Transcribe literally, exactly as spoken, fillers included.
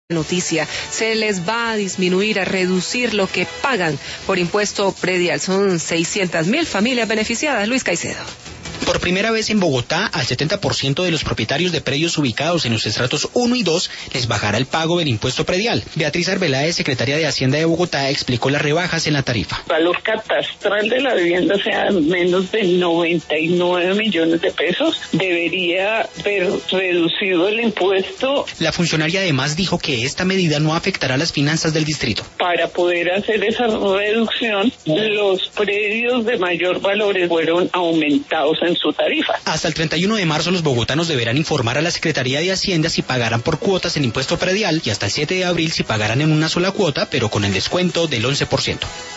Noticia, se les va a disminuir, a reducir lo que pagan por impuesto predial. Son seiscientas mil familias beneficiadas. Luis Caicedo. Por primera vez en Bogotá, al setenta por ciento de los propietarios de predios ubicados en los estratos uno y dos les bajará el pago del impuesto predial. Beatriz Arbeláez, secretaria de Hacienda de Bogotá, explicó las rebajas en la tarifa. El valor catastral de la vivienda sea menos de noventa y nueve millones de pesos. Debería haber reducido el impuesto. La funcionaria además dijo que esta medida no afectará las finanzas del distrito. Para poder hacer esa reducción, los predios de mayor valor fueron aumentados en su tarifa. Hasta el treinta y uno de marzo los bogotanos deberán informar a la Secretaría de Hacienda si pagarán por cuotas el impuesto predial y hasta el siete de abril si pagarán en una sola cuota, pero con el descuento del once por ciento.